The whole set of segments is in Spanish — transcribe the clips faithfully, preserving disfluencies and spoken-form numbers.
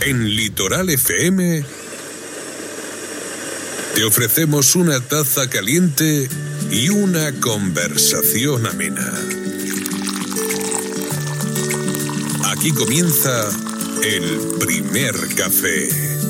En Litoral F M te ofrecemos una taza caliente y una conversación amena. Aquí comienza el primer café.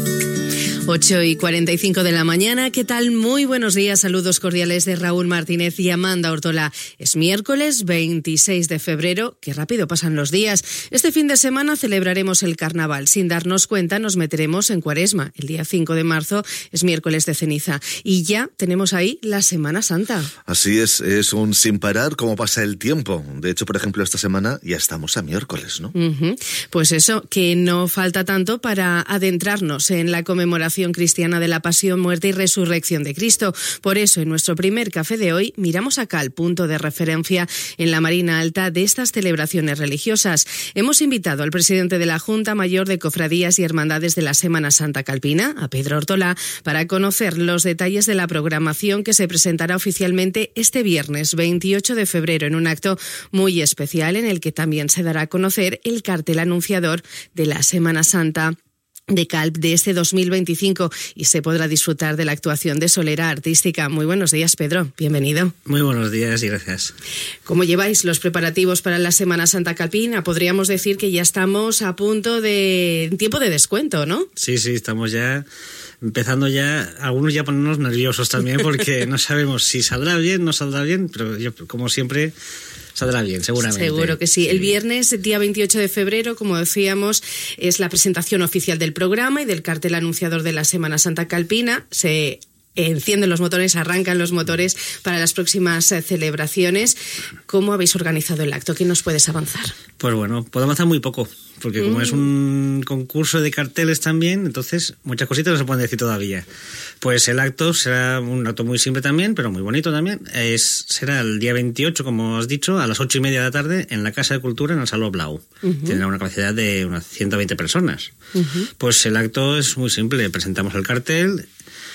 ocho y cuarenta y cinco de la mañana, ¿qué tal? Muy buenos días, saludos cordiales de Raúl Martínez y Amanda Ortola. Es miércoles veintiséis de febrero, qué rápido pasan los días. Este fin de semana celebraremos el carnaval. Sin darnos cuenta nos meteremos en Cuaresma. El día cinco de marzo es miércoles de ceniza y ya tenemos ahí la Semana Santa. Así es, es un sin parar como pasa el tiempo. De hecho, por ejemplo, esta semana ya estamos a miércoles, ¿no? Uh-huh. Pues eso, que no falta tanto para adentrarnos en la conmemoración cristiana de la pasión, muerte y resurrección de Cristo. Por eso, en nuestro primer café de hoy, miramos acá al punto de referencia en la Marina Alta de estas celebraciones religiosas. Hemos invitado al presidente de la Junta Mayor de Cofradías y Hermandades de la Semana Santa Calpina, a Pedro Ortola, para conocer los detalles de la programación que se presentará oficialmente este viernes veintiocho de febrero en un acto muy especial en el que también se dará a conocer el cartel anunciador de la Semana Santa de Calp de este dos mil veinticinco y se podrá disfrutar de la actuación de Solera Artística. Muy buenos días, Pedro. Bienvenido. Muy buenos días y gracias. ¿Cómo lleváis los preparativos para la Semana Santa Calpina? Podríamos decir que ya estamos a punto de tiempo de descuento, ¿no? Sí, sí, estamos ya empezando ya, algunos ya ponernos nerviosos también porque no sabemos si saldrá bien, no saldrá bien, pero yo, como siempre, saldrá bien, seguramente. Seguro que sí. El viernes, día veintiocho de febrero, como decíamos, es la presentación oficial del programa y del cartel anunciador de la Semana Santa Calpina. Se encienden los motores, arrancan los motores para las próximas celebraciones. ¿Cómo habéis organizado el acto? ¿Qué nos puedes avanzar? Pues bueno, puedo avanzar muy poco, porque como mm. es un concurso de carteles también, entonces muchas cositas no se pueden decir todavía. Pues el acto será un acto muy simple también, pero muy bonito también. Es, será el día veintiocho, como has dicho, a las ocho y media de la tarde en la Casa de Cultura, en el Saló Blau. Uh-huh. Tendrá una capacidad de unas ciento veinte personas. Uh-huh. Pues el acto es muy simple. Presentamos el cartel,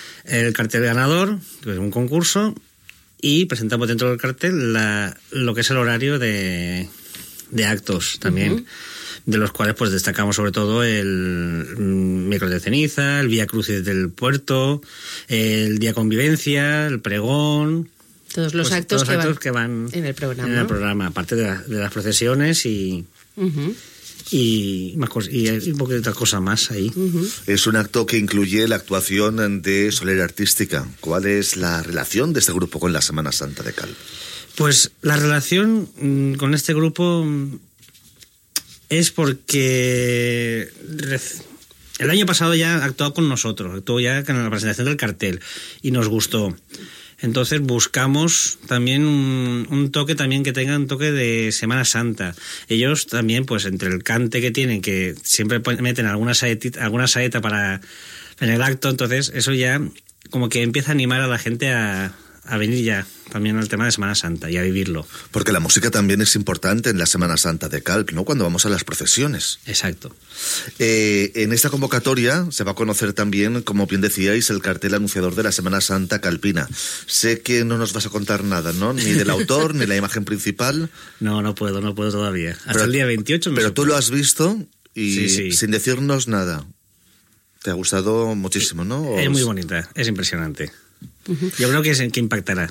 el cartel ganador, que es un concurso, y presentamos dentro del cartel la, lo que es el horario de, de actos también. Uh-huh. De los cuales pues destacamos sobre todo el miércoles de ceniza, el Vía Crucis del Puerto, el Día Convivencia, el pregón. Todos los pues, actos, todos que, actos van que van en el programa. En el programa, aparte de, la, de las procesiones y... Uh-huh. Y, más cosas, y un poco de otra cosa más ahí. Uh-huh. Es un acto que incluye la actuación de Solera Artística. ¿Cuál es la relación de este grupo con la Semana Santa de Calp? Pues la relación mmm, con este grupo mmm, es porque el año pasado ya actuó con nosotros, actuó ya en la presentación del cartel y nos gustó. Entonces buscamos también un, un toque también que tenga un toque de Semana Santa. Ellos también, pues entre el cante que tienen, que siempre meten alguna saeta, alguna saeta para en el acto, entonces eso ya como que empieza a animar a la gente a, a venir ya también al tema de Semana Santa y a vivirlo. Porque la música también es importante en la Semana Santa de Calp, ¿no? Cuando vamos a las procesiones. Exacto. Eh, en esta convocatoria se va a conocer también, como bien decíais, el cartel anunciador de la Semana Santa Calpina. Sé que no nos vas a contar nada, ¿no? Ni del autor, ni la imagen principal. No, no puedo, no puedo todavía. Hasta pero, el día veintiocho. Pero tú puede. lo has visto y sí, sí. sin decirnos nada. Te ha gustado muchísimo, ¿no? Es muy bonita, es impresionante. Uh-huh. Yo creo que es en que impactará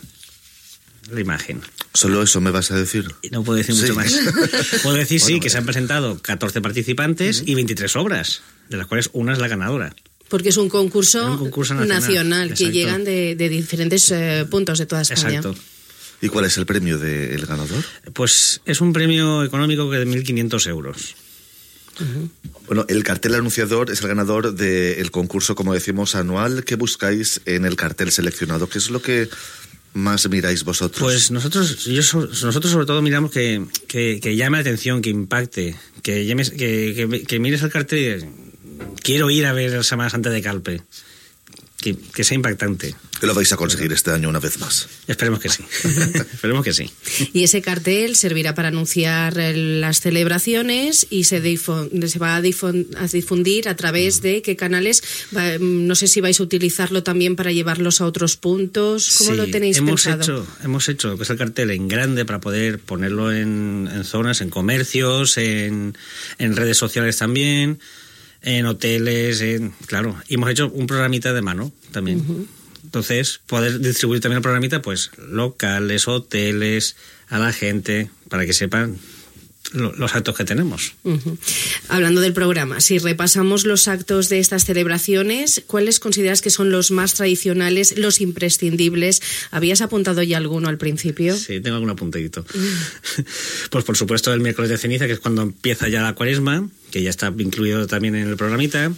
la imagen. ¿Solo eso me vas a decir? No puedo decir sí. mucho más. Puedo decir, bueno, sí, que bueno. se han presentado catorce participantes uh-huh. y veintitrés obras, de las cuales una es la ganadora. Porque es un concurso, es un concurso nacional, nacional que llegan de, de diferentes eh, puntos de toda España. Exacto. ¿Y cuál es el premio del ganador? Pues es un premio económico de mil quinientos euros. Uh-huh. Bueno, el cartel anunciador es el ganador del concurso, como decimos, anual. ¿Qué buscáis en el cartel seleccionado? ¿Qué es lo que más miráis vosotros? Pues nosotros yo, nosotros sobre todo miramos que, que, que llame la atención, que impacte, que, llames, que, que, que mires el cartel y digas, quiero ir a ver la Semana Santa de Calpe. Que, que sea impactante. Que lo vais a conseguir este año una vez más. Esperemos que sí. Esperemos que sí. Y ese cartel servirá para anunciar las celebraciones y se, difund, se va a, difund, a difundir a través de qué canales. Va, no sé si vais a utilizarlo también para llevarlos a otros puntos. ¿Cómo sí, lo tenéis hemos pensado? Hecho, hemos hecho que es el cartel en grande para poder ponerlo en, en zonas, en comercios, en, en redes sociales también. en hoteles, en, claro. Y hemos hecho un programita de mano también. Uh-huh. Entonces, poder distribuir también el programita, pues, locales, hoteles, a la gente, para que sepan los actos que tenemos. Uh-huh. Hablando del programa, si repasamos los actos de estas celebraciones, ¿cuáles consideras que son los más tradicionales, los imprescindibles? ¿Habías apuntado ya alguno al principio? Sí, tengo algún apuntadito. Uh-huh. Pues por supuesto el miércoles de ceniza, que es cuando empieza ya la cuaresma, que ya está incluido también en el programita.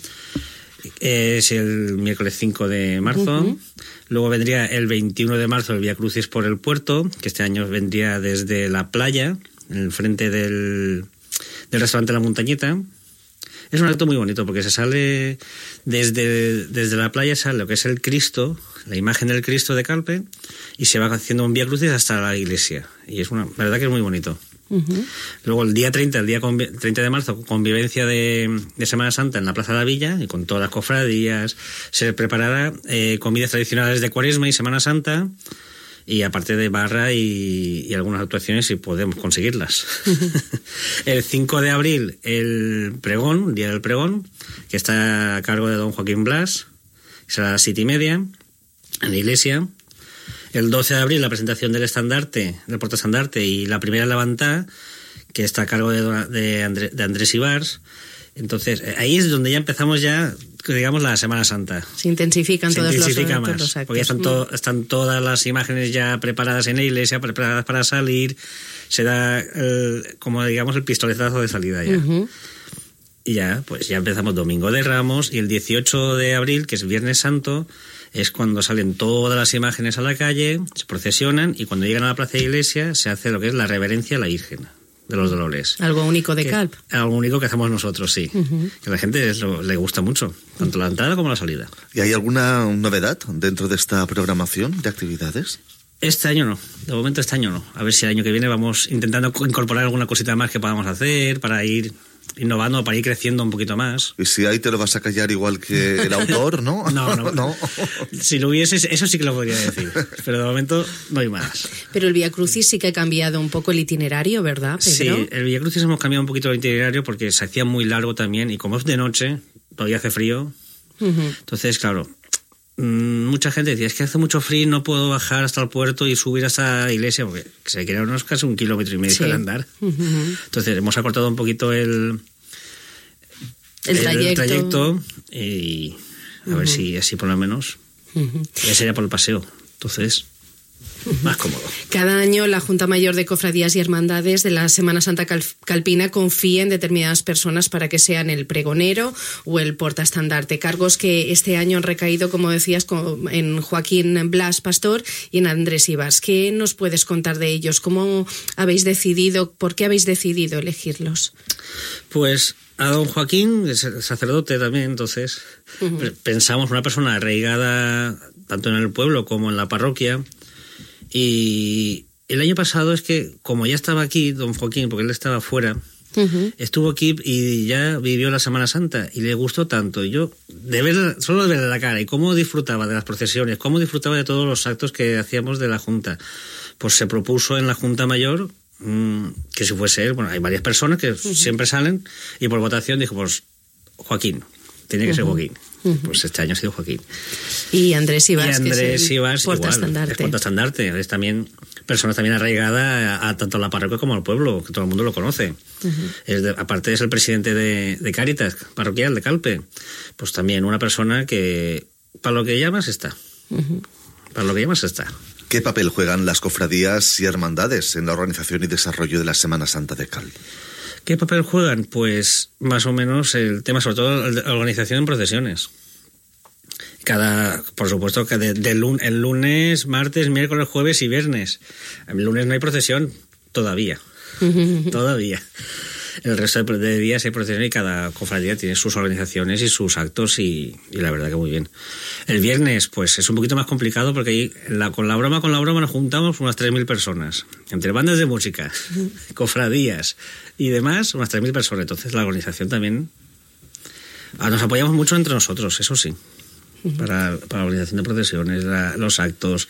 Es el miércoles cinco de marzo. Uh-huh. Luego vendría el veintiuno de marzo el Vía Crucis por el puerto, que este año vendría desde la playa, en el frente del, del restaurante La Montañeta. Es un acto muy bonito porque se sale desde, desde la playa, sale lo que es el Cristo, la imagen del Cristo de Calpe, y se va haciendo un Vía Crucis hasta la iglesia. Y es una, la verdad que es muy bonito. Uh-huh. Luego el día treinta, el día treinta de marzo, convivencia de, de Semana Santa en la Plaza de la Villa, y con todas las cofradías. Se preparará eh, comidas tradicionales de Cuaresma y Semana Santa, y aparte de barra y, y algunas actuaciones si podemos conseguirlas. Uh-huh. El cinco de abril, el pregón, Día del Pregón, que está a cargo de don Joaquín Blas, será a las siete y media en la iglesia. El doce de abril, la presentación del estandarte, del portaestandarte, y la primera levantada, que está a cargo de, de, André, de Andrés Ibars. Entonces, ahí es donde ya empezamos ya, digamos, la Semana Santa. Se intensifican Se todos intensifica los, más, los actos. porque ya están, to, están todas las imágenes ya preparadas en la iglesia, preparadas para salir. Se da, el, como digamos, el pistoletazo de salida ya. Uh-huh. Y ya, pues ya empezamos Domingo de Ramos, y el dieciocho de abril, que es Viernes Santo, es cuando salen todas las imágenes a la calle, se procesionan, y cuando llegan a la plaza de iglesia se hace lo que es la reverencia a la Virgen de los Dolores. Algo único de que, Calp. Algo único que hacemos nosotros, sí. Uh-huh. Que a la gente es lo, le gusta mucho, tanto la entrada como la salida. ¿Y hay alguna novedad dentro de esta programación de actividades? Este año no, de momento este año no. A ver si el año que viene vamos intentando incorporar alguna cosita más que podamos hacer para ir innovando, para ir creciendo un poquito más. Y si ahí te lo vas a callar igual que el autor, ¿no? No, no, no. Si lo hubiese, eso sí que lo podría decir. Pero de momento no hay más. Pero el Vía Crucis sí que ha cambiado un poco el itinerario, ¿verdad, Pedro? Sí, el Vía Crucis hemos cambiado un poquito el itinerario porque se hacía muy largo también, y como es de noche, todavía hace frío. Uh-huh. Entonces, claro, mucha gente decía, es que hace mucho frío, no puedo bajar hasta el puerto y subir hasta la iglesia, porque se quedaron unos casi un kilómetro y medio sí. de andar. Uh-huh. Entonces hemos acortado un poquito el, el, el trayecto, el trayecto y a uh-huh. ver si así por lo menos uh-huh. ya sería por el paseo. Entonces, más cómodo. Cada año la Junta Mayor de Cofradías y Hermandades de la Semana Santa Cal- Calpina confía en determinadas personas para que sean el pregonero o el portaestandarte, cargos que este año han recaído, como decías, en Joaquín Blas Pastor y en Andrés Ibars. ¿Qué nos puedes contar de ellos? ¿Cómo habéis decidido, por qué habéis decidido elegirlos? Pues a don Joaquín, sacerdote también, entonces, uh-huh. pensamos una persona arraigada tanto en el pueblo como en la parroquia. Y el año pasado es que, como ya estaba aquí don Joaquín, porque él estaba fuera, uh-huh. estuvo aquí y ya vivió la Semana Santa y le gustó tanto. Y yo, de ver, solo de verle la cara y cómo disfrutaba de las procesiones, cómo disfrutaba de todos los actos que hacíamos de la Junta, pues se propuso en la Junta Mayor mmm, que si fuese él, bueno, hay varias personas que uh-huh. siempre salen, y por votación dijo, pues Joaquín, tiene que uh-huh. ser Joaquín. Uh-huh. Pues este año ha sido Joaquín. Y Andrés Ibars, y Andrés que es el Ibars, portaestandarte. Es portaestandarte. Es también persona también arraigada a, a tanto a la parroquia como al pueblo, que todo el mundo lo conoce. Uh-huh. Es de, aparte es el presidente de, de Cáritas parroquial de Calpe. Pues también una persona que para lo que llamas está. Uh-huh. Para lo que llamas está. ¿Qué papel juegan las cofradías y hermandades en la organización y desarrollo de la Semana Santa de Calpe? ¿Qué papel juegan? Pues más o menos el tema, sobre todo la organización en procesiones. Cada, por supuesto, que de, de lun, el lunes, martes, miércoles, jueves y viernes. El lunes no hay procesión todavía. todavía. El resto de, de días hay procesión y cada cofradía tiene sus organizaciones y sus actos y, y la verdad que muy bien. El viernes, pues es un poquito más complicado porque ahí la, con la broma, con la broma nos juntamos unas tres mil personas. Entre bandas de música, cofradías y demás, unas tres mil personas. Entonces la organización también... Nos apoyamos mucho entre nosotros, eso sí. Para, para la organización de procesiones, la, los actos...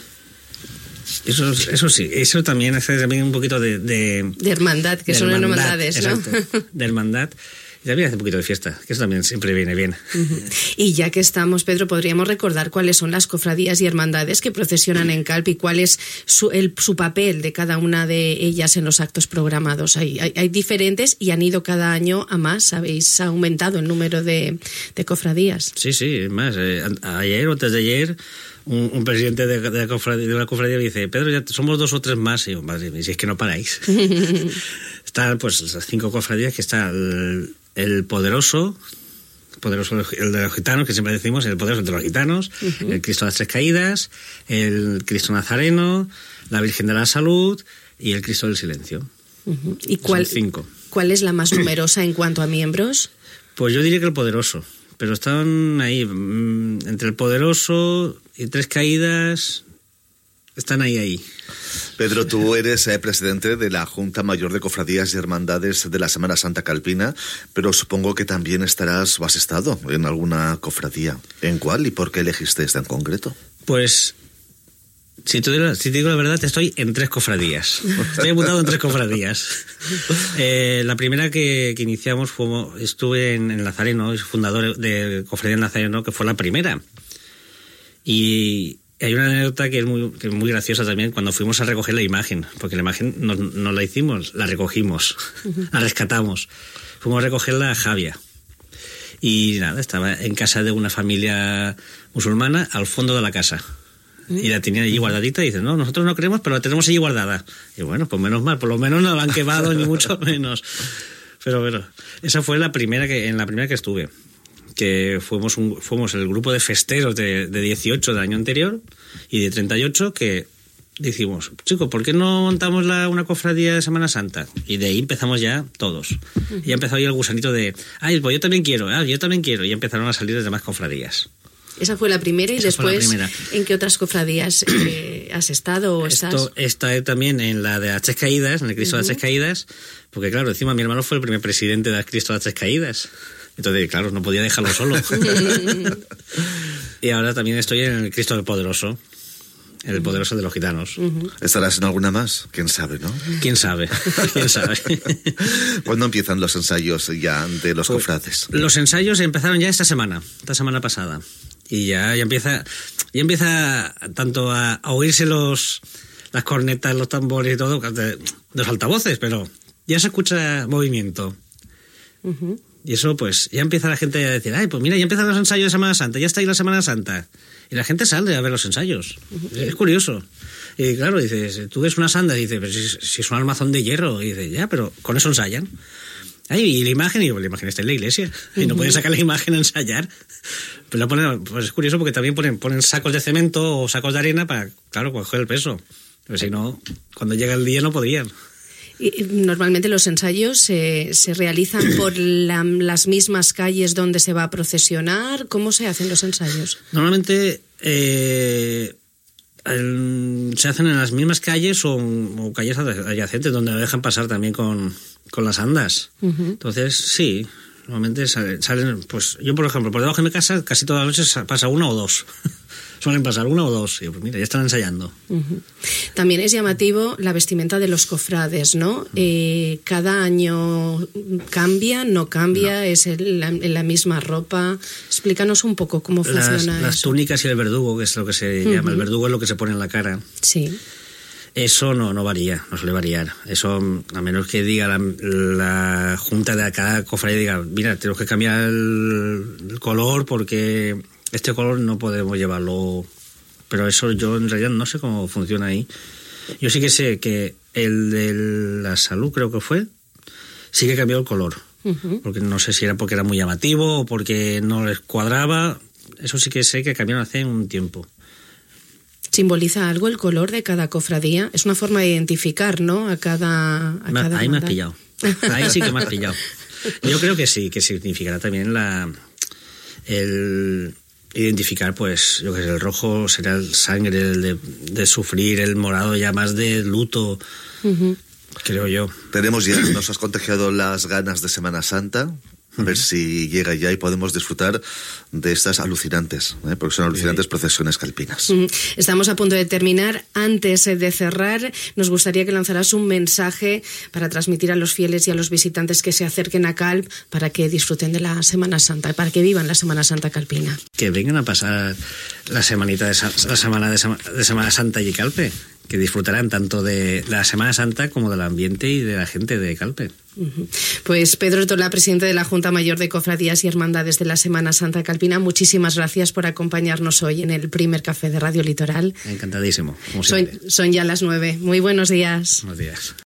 Eso, eso sí, eso también hace también un poquito de... De, de hermandad, que de son hermandad, hermandades, ¿no? Exacto, de hermandad. Y también hace un poquito de fiesta, que eso también siempre viene bien. Uh-huh. Y ya que estamos, Pedro, podríamos recordar cuáles son las cofradías y hermandades que procesionan en Calp y cuál es su, el, su papel de cada una de ellas en los actos programados. Hay, hay, hay diferentes y han ido cada año a más. Habéis aumentado el número de, de cofradías. Sí, sí, es más. Eh, ayer o antes de ayer, un, un presidente de, de, la cofradía, de una cofradía me dice: Pedro, ya somos dos o tres más. Y yo, madre mía, si es que no paráis. Están pues las cinco cofradías, que está el, el poderoso, poderoso el de los gitanos, que siempre decimos, el poderoso de los gitanos, uh-huh. el Cristo de las Tres Caídas, el Cristo Nazareno, la Virgen de la Salud y el Cristo del Silencio. Uh-huh. ¿Y cuál, Son cinco. cuál es la más numerosa en cuanto a miembros? Pues yo diría que el poderoso, pero están ahí, entre el poderoso y Tres Caídas, están ahí, ahí. Pedro, tú eres eh, presidente de la Junta Mayor de Cofradías y Hermandades de la Semana Santa Calpina, pero supongo que también estarás o has estado en alguna cofradía. ¿En cuál y por qué elegiste esta en concreto? Pues, si te, digo, si te digo la verdad, estoy en tres cofradías. Estoy apuntado en tres cofradías. Eh, la primera que, que iniciamos fue, estuve en, en Nazareno, fundador de Cofradía en Nazareno, que fue la primera. Y hay una anécdota que es muy, que es muy graciosa también, cuando fuimos a recoger la imagen, porque la imagen no, no la hicimos, la recogimos, uh-huh. la rescatamos. Fuimos a recogerla a Javia. Y nada, estaba en casa de una familia musulmana al fondo de la casa. Uh-huh. Y la tenían allí guardadita y dicen: no, nosotros no queremos, pero la tenemos allí guardada. Y bueno, pues menos mal, por lo menos no la han quemado, ni mucho menos. Pero bueno, esa fue la primera que, en la primera que estuve. Que fuimos, un, fuimos el grupo de festeros de, de dieciocho del año anterior y de treinta y ocho que decimos: chicos, ¿por qué no montamos la, una cofradía de Semana Santa? Y de ahí empezamos ya todos. Uh-huh. Y ya empezó ahí el gusanito de: ay, pues yo también quiero, ah, yo también quiero. Y empezaron a salir las demás cofradías. Esa fue la primera. Y Esa después, primera. ¿En qué otras cofradías eh, has estado o Esto, estás? Está también en la de las Tres Caídas, en el Cristo uh-huh. de las Tres Caídas, porque claro, encima mi hermano fue el primer presidente del Cristo de las Tres Caídas. Entonces, claro, no podía dejarlo solo. Y ahora también estoy en el Cristo del Poderoso, el Poderoso de los Gitanos. Uh-huh. ¿Estarás en alguna más? ¿Quién sabe, no? ¿Quién sabe? ¿Quién sabe? ¿Cuándo empiezan los ensayos ya de los pues, cofrades? Los ensayos empezaron ya esta semana, esta semana pasada. Y ya, ya empieza ya empieza tanto a, a oírse los las cornetas, los tambores y todo, de los altavoces, pero ya se escucha movimiento. Uh-huh. Y eso, pues, ya empieza la gente a decir: ay, pues mira, ya empiezan los ensayos de Semana Santa, ya está ahí la Semana Santa. Y la gente sale a ver los ensayos. Uh-huh. Es curioso. Y claro, dices, tú ves una sanda y dices: pero si, si es un armazón de hierro. Y dices: ya, pero con eso ensayan. Ay, y la imagen, y digo, la imagen está en la iglesia. Y no pueden sacar la imagen a ensayar. Pues, la ponen, pues es curioso porque también ponen, ponen sacos de cemento o sacos de arena para, claro, coger el peso. Pero si no, cuando llega el día no podrían. Y normalmente los ensayos se, se realizan por la, las mismas calles donde se va a procesionar. ¿Cómo se hacen los ensayos? Normalmente eh, el, se hacen en las mismas calles o, o calles adyacentes donde lo dejan pasar también con, con las andas. Uh-huh. Entonces, sí, normalmente salen, salen, pues yo por ejemplo, por debajo de mi casa casi todas las noches pasa una o dos. Suelen pasar una o dos. Y pues mira, ya están ensayando. Uh-huh. También es llamativo la vestimenta de los cofrades, ¿no? Uh-huh. Eh, cada año cambia, no cambia, no. es el, la, la misma ropa. Explícanos un poco cómo funciona las, eso. Las túnicas y el verdugo, que es lo que se uh-huh. llama. El verdugo es lo que se pone en la cara. Sí. Eso no, no varía, no suele variar. Eso, a menos que diga la, la junta de cada cofradía, diga: mira, tenemos que cambiar el, el color porque este color no podemos llevarlo. Pero eso yo en realidad no sé cómo funciona ahí. Yo sí que sé que el de la salud, creo que fue, sí que cambió el color. Uh-huh. Porque no sé si era porque era muy llamativo o porque no les cuadraba. Eso sí que sé que cambiaron hace un tiempo. ¿Simboliza algo el color de cada cofradía? Es una forma de identificar, ¿no? A cada... A me, cada ahí me has pillado. Ahí sí que me has pillado. Yo creo que sí, que significará también la... el identificar, pues, yo que sé, el rojo será el sangre, el de, de sufrir, el morado ya más de luto, uh-huh. creo yo. Tenemos ya, nos has contagiado las ganas de Semana Santa. a ver si llega ya y podemos disfrutar de estas alucinantes, ¿eh? porque son alucinantes sí. procesiones calpinas. Estamos a punto de terminar. Antes de cerrar, nos gustaría que lanzaras un mensaje para transmitir a los fieles y a los visitantes que se acerquen a Calp para que disfruten de la Semana Santa, para que vivan la Semana Santa calpina. Que vengan a pasar la semanita de la semana de, de Semana Santa y Calpe, que disfrutarán tanto de la Semana Santa como del ambiente y de la gente de Calpe. Pues Pedro Tolá, presidente de la Junta Mayor de Cofradías y Hermandades de la Semana Santa calpina, muchísimas gracias por acompañarnos hoy en el primer café de Radio Litoral. Encantadísimo, como son, son ya las nueve. Muy buenos días. Buenos días.